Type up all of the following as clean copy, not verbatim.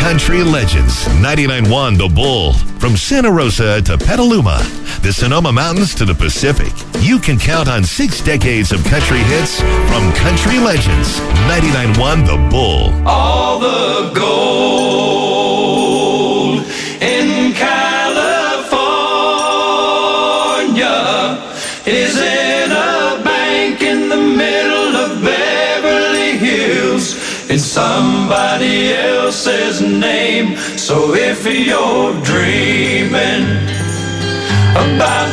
Country Legends, 99.1 The Bull. From Santa Rosa to Petaluma, the Sonoma Mountains to the Pacific, you can count on 6 decades of country hits from Country Legends, 99.1 The Bull. All the gold in California is in a bank in the middle of Beverly Hills. It's somebody else's name. So if you're dreaming about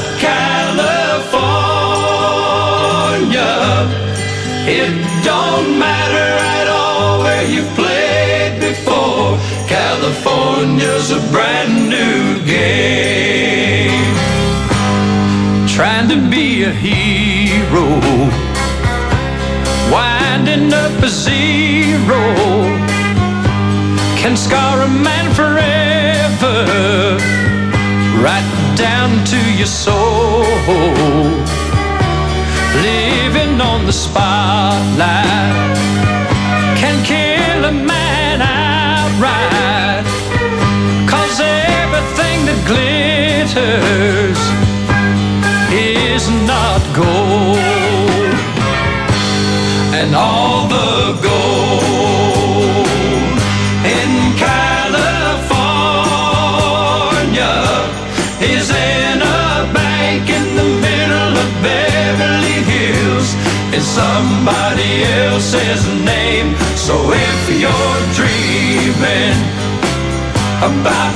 California, it don't matter at all where you played before. California's a brand new game. Trying to be a hero, winding up a zero, can scar a man forever, right down to your soul. Living on the spotlight can kill a man outright, 'cause everything that glitters is not gold. And all the gold in California is in a bank in the middle of Beverly Hills. It's somebody else's name. So if you're dreaming about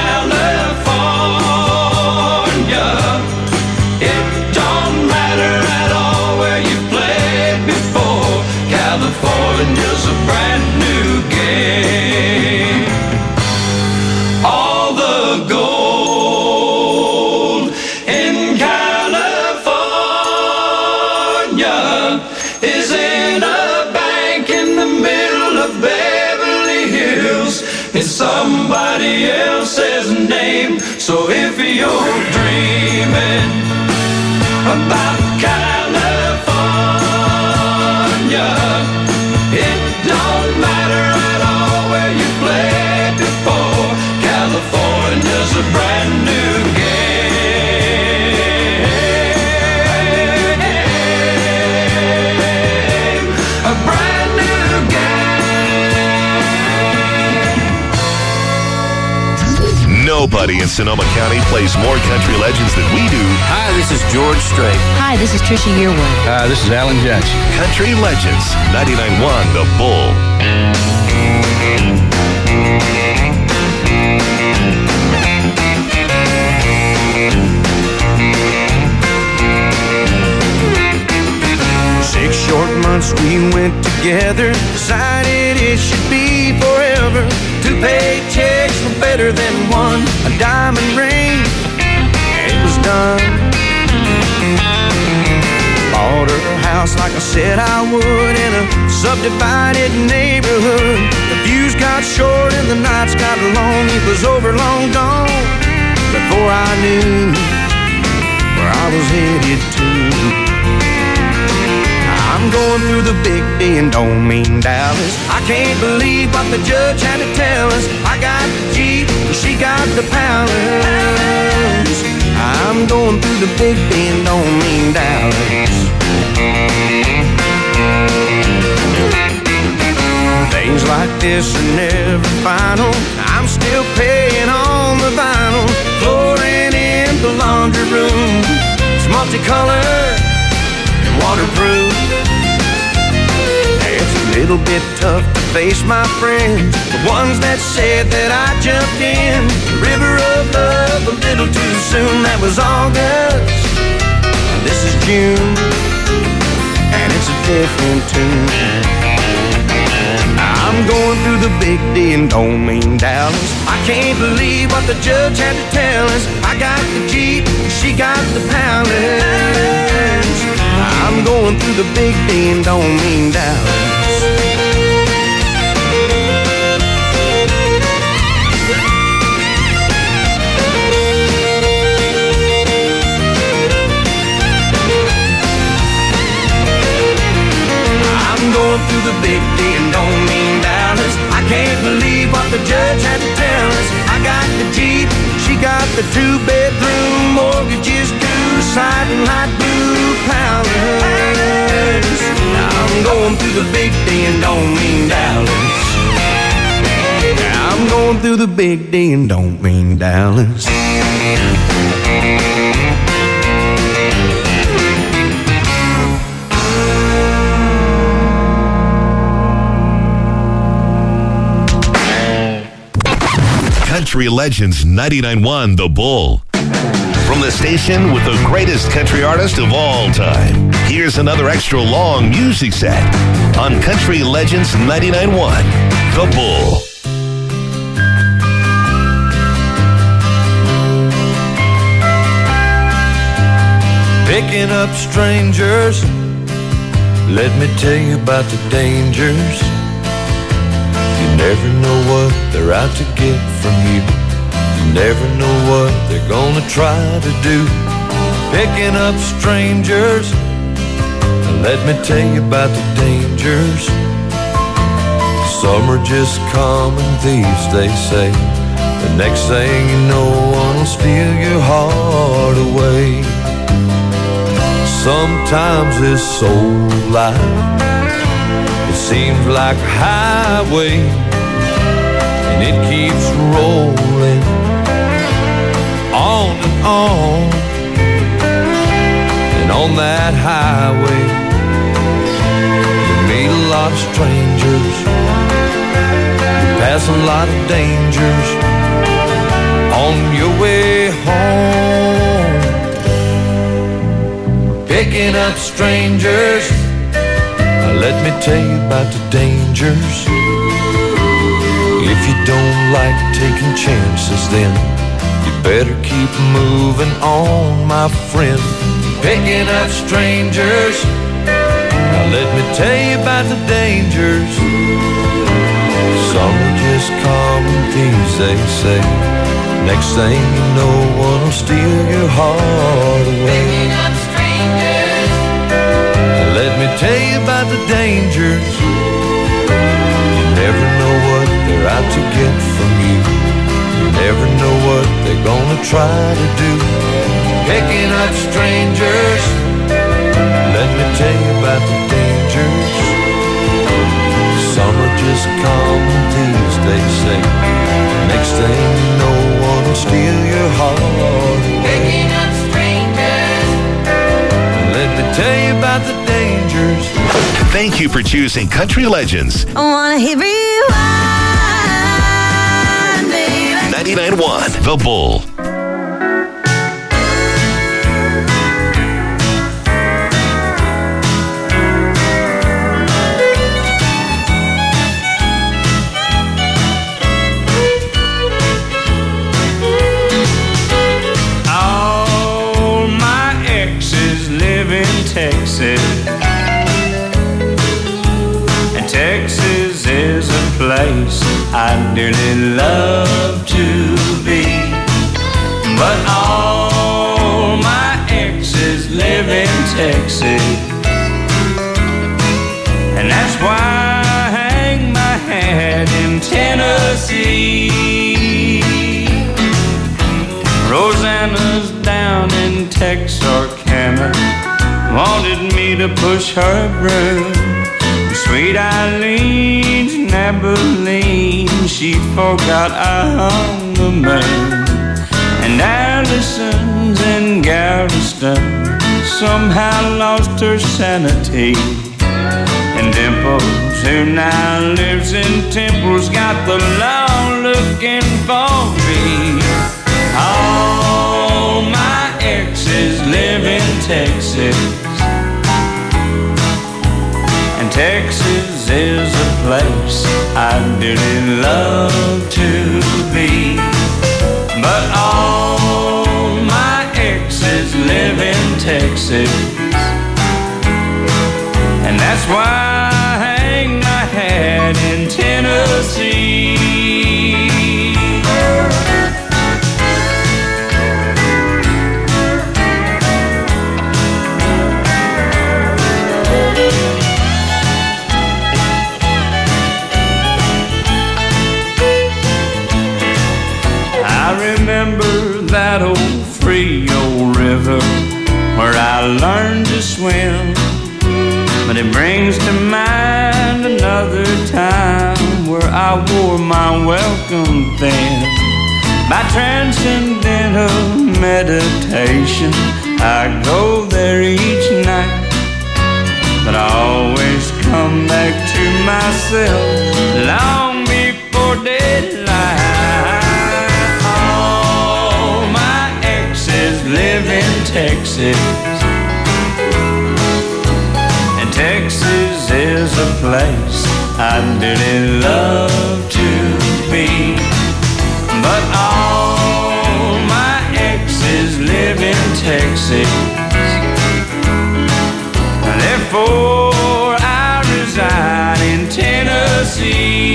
California, it don't matter at all where you played before. California's a brand new game. All the gold in California is in a bank in the middle of Beverly Hills. It's somebody else's name. So if you're dreaming about California, it don't matter at all where you played before. California's a brand new game. A brand new game. Nobody in Sonoma County plays more Country Legends than we do. Hi, this is George Strait. Hi, this is Trisha Yearwood. Hi, this is Alan Jackson. Country Legends, 99.1 The Bull. Six short months we went together, decided it should be forever. 2 paychecks were better than one, a diamond ring, and it was done. Bought her a house like I said I would, in a subdivided neighborhood. The views got short and the nights got long. It was over, long gone, before I knew where I was headed to. I'm going through the big D and don't mean Dallas. I can't believe what the judge had to tell us. I got the Jeep and she got the Palace. I'm going through the big D and don't mean Dallas. Things like this are never final. I'm still paying on the vinyl. Flooring in the laundry room, it's multicolored and waterproof. It's a little bit tough to face my friends, the ones that said that I jumped in the river of love a little too soon. That was August, this is June, and it's a different tune. I'm going through the big D and don't mean Dallas. I can't believe what the judge had to tell us. I got the Jeep, she got the Palace. I'm going through the big D and don't mean Dallas. I'm going through the big D and don't mean Dallas. I can't believe what the judge judge had to tell us. I got the Jeep, she got the 2-bedroom, mortgages due, siding light blue Palace. Now I'm going through the big D and don't mean Dallas. Now I'm going through the big D and don't mean Dallas. Country Legends 99.1 The Bull. From the station with the greatest country artist of all time, here's another extra long music set on Country Legends 99.1 The Bull. Picking up strangers, let me tell you about the dangers. You never know what they're out to get from you. You never know what they're gonna try to do. Picking up strangers, let me tell you about the dangers. Some are just common thieves, they say. The next thing you know, one will steal your heart away. Sometimes this soul life, it seems like a highway, and it keeps rolling on and on. And on that highway, you meet a lot of strangers, you pass a lot of dangers on your way home. Picking up strangers, let me tell you about the dangers. If you don't like taking chances, then you better keep moving on, my friend. Picking up strangers, let me tell you about the dangers. Some are just common thieves, they say. Next thing you know, one will steal your heart away. Picking up strangers, let me tell you about the dangers. You never know what they're out to get from you. You never know what they're gonna try to do. Picking up strangers, let me tell you about the dangers. Some are just common thieves, they say. Next thing you know, one will steal your heart. Picking up strangers, let me tell you about the dangers. Thank you for choosing Country Legends. I wanna hear rewind, baby. 99.1 The Bull. All my exes live in Texas. Texas is a place I'd dearly love to be. But all my exes live in Texas, and that's why I hang my hat in Tennessee. Rosanna's down in Texarkana, wanted me to push her broom. Sweet Eileen's in Abilene, she forgot I'm the man. And Allison's in Galveston somehow lost her sanity. And Dimples, who now lives in Temple's, got the law looking for me. All my exes live in Texas, Texas is a place I'd dearly love to be. But all my exes live in Texas, and that's why I hang my hat in Tennessee. that old Frio River where I learned to swim. But it brings to mind another time where I wore my welcome thin. By transcendental meditation, I go there each night, but I always come back to myself long before daylight. All my exes live in Texas, and Texas is a place I'd really love to be. But all my exes live in Texas, therefore I reside in Tennessee.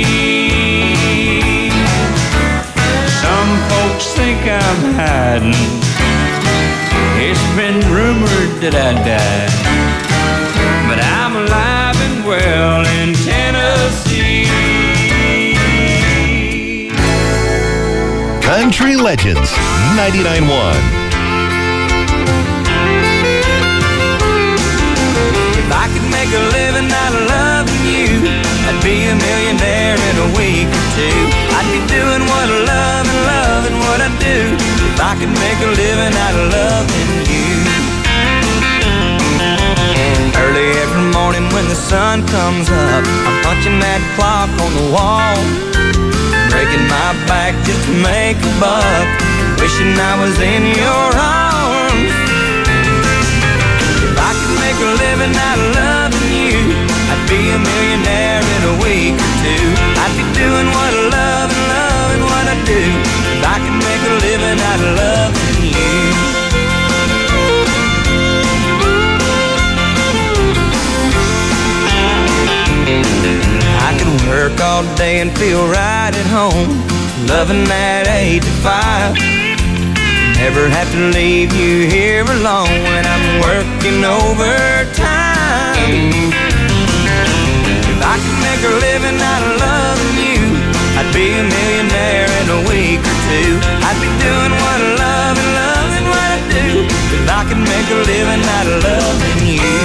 Some folks think I'm hiding. It's been rumored that I died, but I'm alive and well in Tennessee. Country Legends 99.1. If I could make a living out of loving you, I'd be a millionaire in a week or two. I'd be doing what I love and loving what I do. If I could make a living out of loving you. Early every morning when the sun comes up, I'm punching that clock on the wall, breaking my back just to make a buck, wishing I was in your arms. If I could make a living out of loving you, I'd be a millionaire in a week or two. I'd be doing what I love and loving what I do. If I could make a living out of loving you. I could work all day and feel right at home, loving that 8 to 5. Never have to leave you here alone when I'm working overtime. If I could make a living out of loving you, I'd be a millionaire in a week or two. I'd be doing what I love and loving what I do. If I could make a living out of loving you.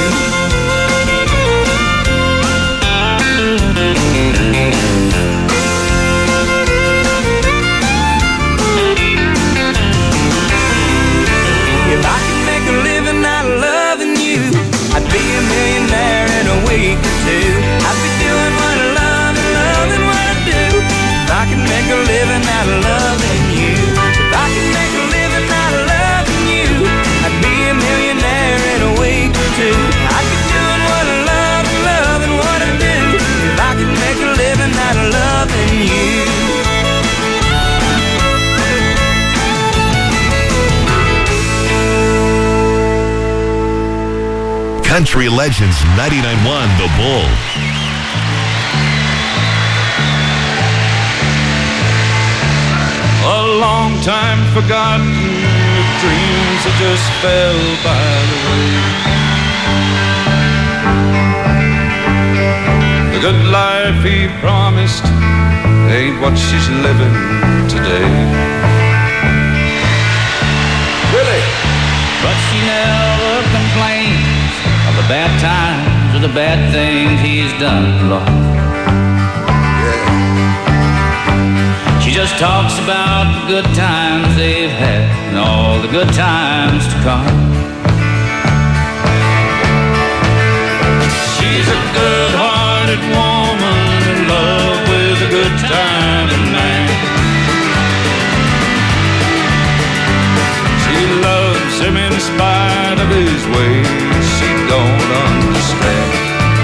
If I could make a living out of loving you, I'd be a millionaire in a week or two. I'd be doing what I love and loving what I do. If I could make a living out of loving you. If I could make a living out of loving you, I'd be a millionaire in a week or two. I'd be doing what I love and loving what I do. If I could make a living out of loving you. Country Legends 99.1 The Bull. A long time forgotten, your dreams that just fell by the way. The good life he promised ain't what she's living today. Really? But she never complains of the bad times or the bad things he's done, Lord. She just talks about the good times they've had and all the good times to come. She's a good-hearted woman in love with a good-timing man. She loves him in spite of his ways she don't understand.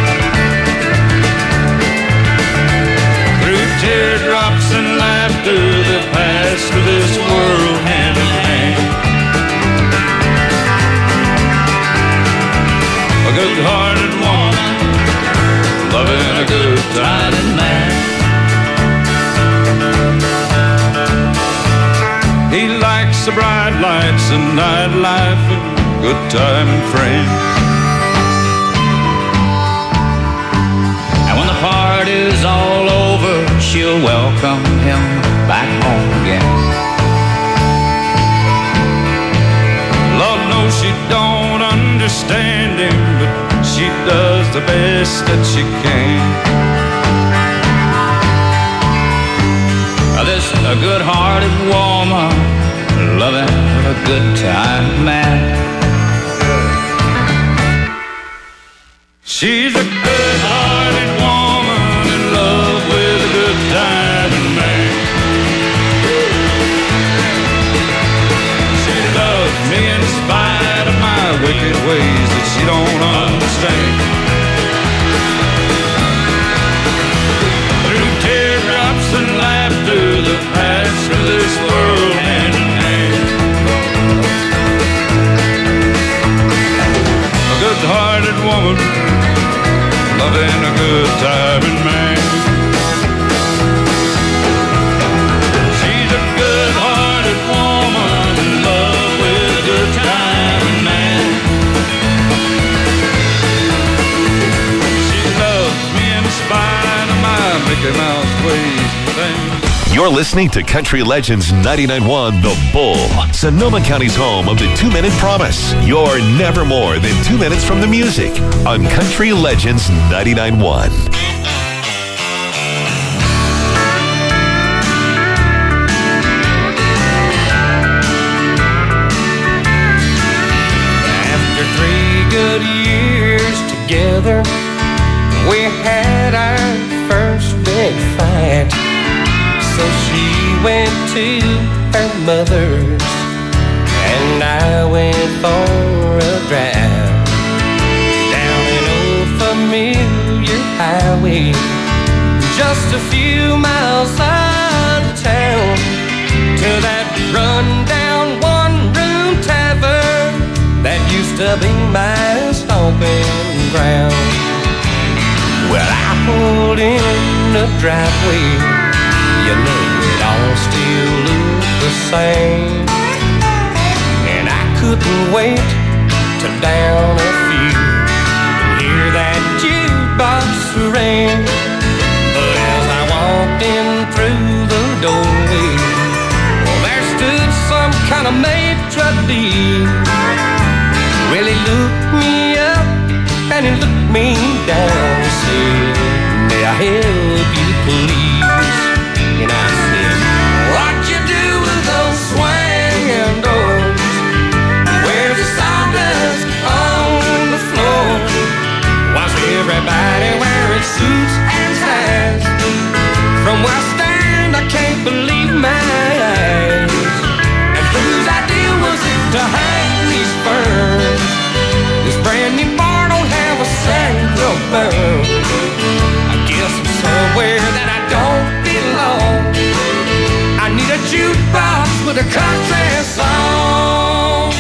Through teardrops and laughter that pass through this world hand in hand, a good-hearted woman loving a good-timing man. He likes the bright lights and nightlife and good-timing friends. And when the party's all over, she'll welcome him back home again. don't understand him, but she does the best that she can. This a good-hearted woman, loving a good-time man. She's a good-hearted woman in love with a good-time man. She loves me in spite of my wicked ways that she don't understand. Through teardrops and laughter, the paths of this world hand in hand. A good-hearted woman, loving a good-timing man. She's a good-hearted woman in love with a good-timing man. She loves me in spite of my Mickey Mouse ways and things. You're listening to Country Legends 99.1 The Bull, Sonoma County's home of the 2-Minute Promise. You're never more than 2 minutes from the music on Country Legends 99.1. After 3 good years together, we had our first big fight. So she went to her mother's, and I went for a drive down an old familiar highway, just a few miles out of town, to that run-down one-room tavern that used to be my stomping ground. Well, I pulled in the driveway. You know it all still looked the same, and I couldn't wait to down a few and hear that jukebox ring. But as I walked in through the doorway, well, there stood some kind of maitre d'. Well, he looked me up and he looked me down and said, "May I help you, please?" And I said, "What you do with those swinging doors? Where's the sawdust on the floor? Why's everybody wearing suits and ties? From where I stand, I can't believe my eyes. And whose idea was it to hang these ferns? This brand new bar don't have a single burn. I guess I'm somewhere that I don't belong. I need a jukebox with a country song."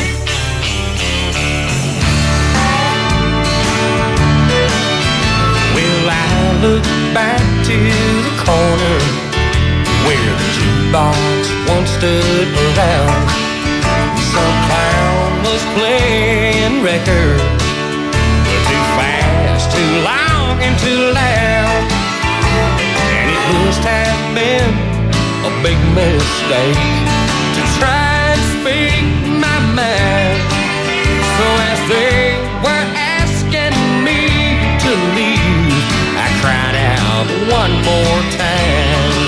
Well, I look back to the corner where the jukebox once stood around. Some clown was playing records, too fast, too long, and too loud. And it must have been a big mistake to try and speak my mind. So as they were asking me to leave, I cried out one more time,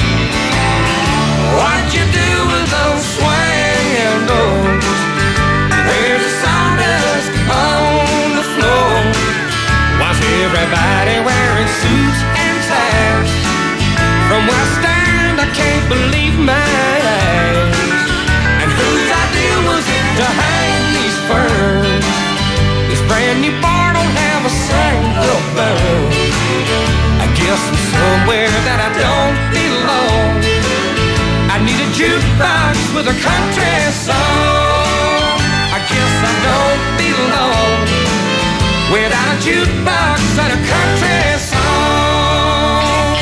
"What you do with those swinging doors? Where's the sawdust on the floor? Why's everybody wearing suits and ties? From where I stand, I can't believe my eyes. And whose idea was it to hang these ferns? This brand new bar don't have a single burn. I guess I'm somewhere that I don't belong. I need a jukebox with a country song. I guess I don't belong without a jukebox and a country song."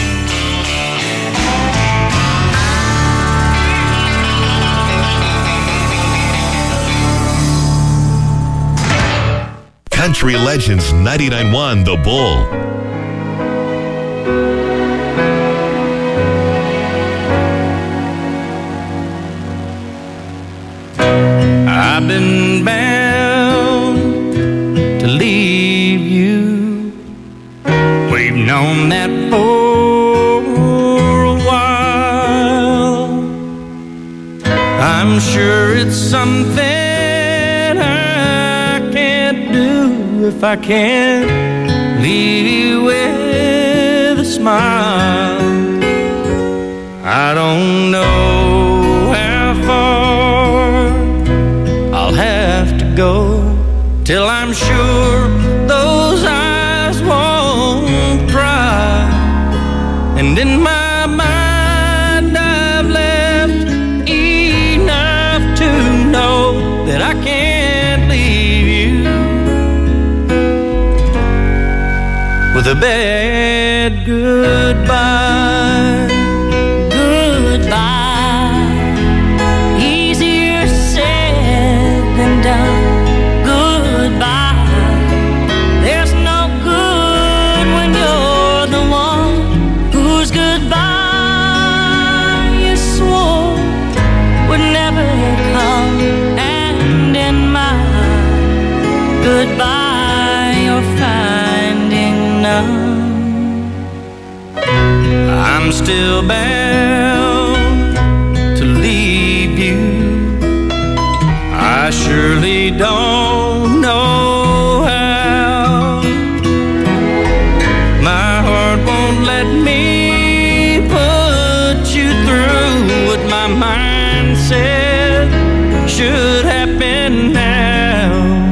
Country Legends 99.1 The Bull. I've been banned sure it's something I can't do if I can't leave you with a smile. I don't know how far I'll have to go till I'm sure those eyes won't cry. And in my mind I've left enough to know that I can't leave you with a bad goodbye. Goodbye, easier said than done. Goodbye, there's no good when you're the one whose goodbye you swore would never come. And in my goodbye you're finding none. I'm still bound to leave you. I surely don't know how. My heart won't let me put you through what my mind said should happen now.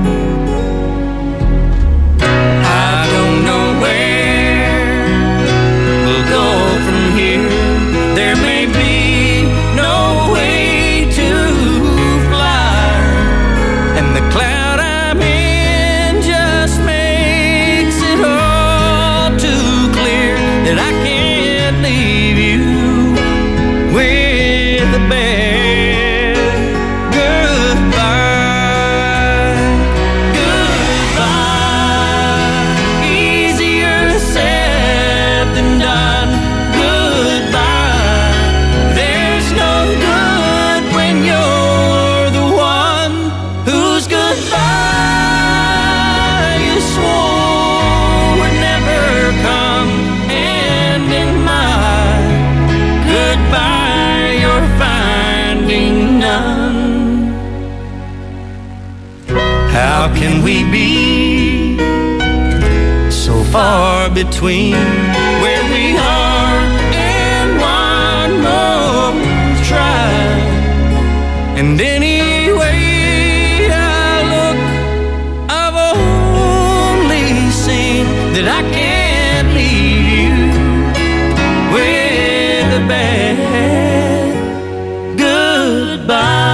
I don't know where we'll go from here. There may be no way to fly, and the cloud I'm in just makes it all too clear that I can't leave you with a bad goodbye. Goodbye, easier said than done. Goodbye, there's no good when you're the one whose goodbye you swore would never come. And in my goodbye you're finding none. How can we be so far between where we are and one more try? And anyway I look, I've only seen that I can't leave you with a bad goodbye.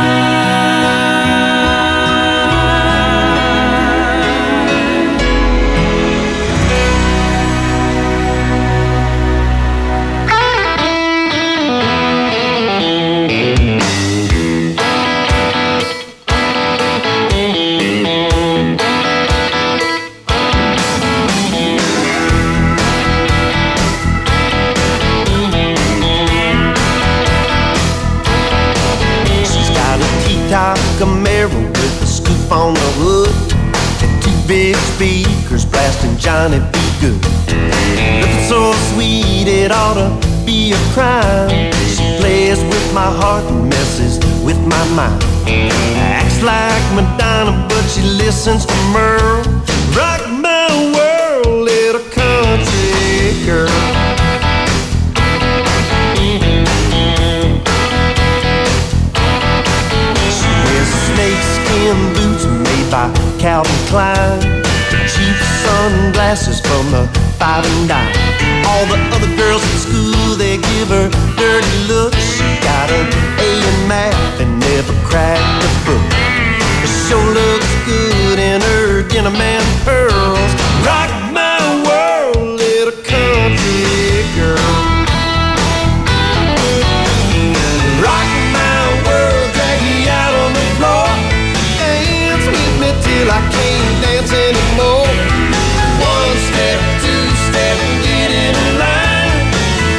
She's got a T-top Camaro with a scoop on the hood and two big speakers blasting Johnny B. Good. Looking so sweet it ought to be a crime. She plays with my heart and messes with my mind. Acts like Madonna but she listens to Merle. Rock my world, little country girl. She wears snakeskin boots made by Calvin Klein, cheap sunglasses from the 5 and dime. All the other girls in school, they give her dirty looks. She got an A in math and never cracked a book. She sure looks good in her denim and pearls. Rock my world, little country girl. Rock my world, drag me out on the floor. Dance with me till I can't dance anymore. One step, two step, get in line.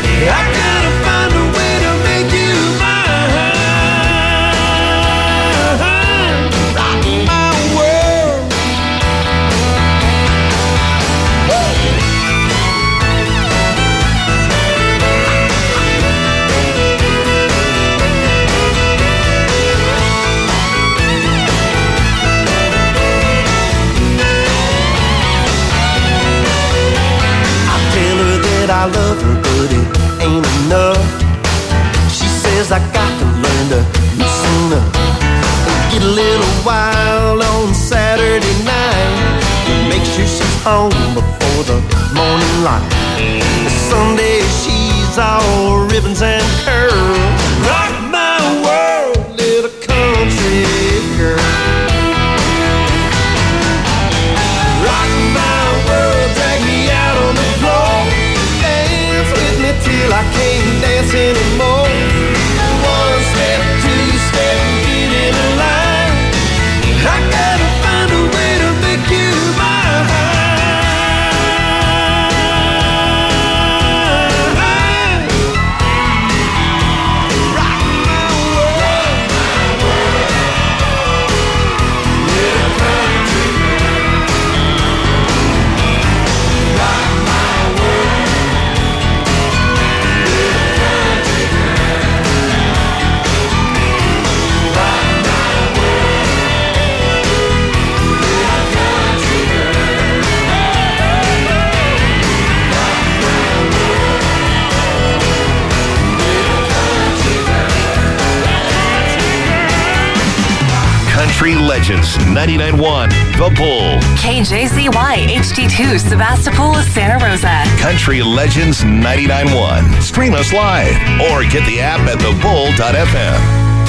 home before the morning light. Sunday she's all ribbons and curls. Rock my world, little country girl. Rock my world, drag me out on the floor. Dance with me till I can't dance anymore. One step, two step, get in a line. I gotta find a way to make you mine. Country Legends 99.1 The Bull. KJZY HD2 Sebastopol, Santa Rosa. Country Legends 99.1. Stream us live or get the app at thebull.fm.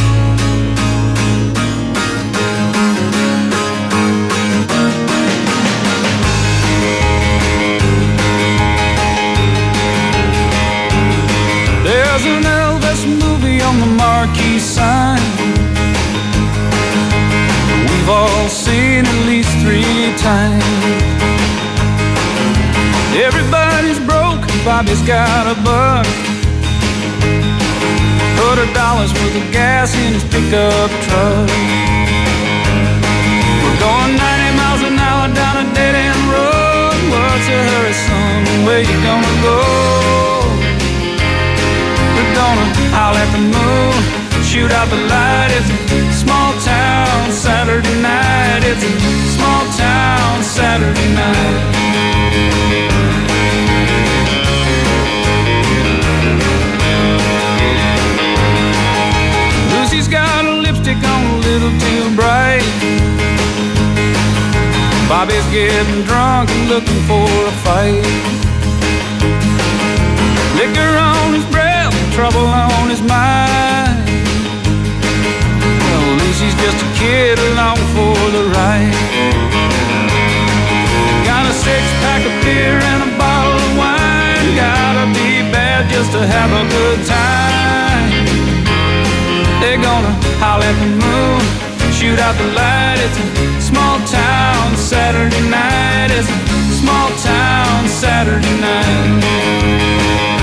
There's an Elvis movie on the marquee sign. We've all seen at least 3 times. Everybody's broke, Bobby's got a buck. $100 worth of gas in his pickup truck. We're going 90 miles an hour down a dead-end road. What's a hurry, son? Where you gonna go? We're gonna howl at the moon, shoot out the light. It's a small town Saturday night. It's a small town Saturday night. Lucy's got a lipstick on a little too bright. Bobby's getting drunk and looking for a fight. Liquor on his breath, trouble on his mind. Well, Lucy's just a kid along for the ride. Got a 6-pack of beer and a bottle of wine. Gotta be bad just to have a good time. They're gonna howl at the moon, shoot out the light. It's a small town Saturday night. It's a small town Saturday night.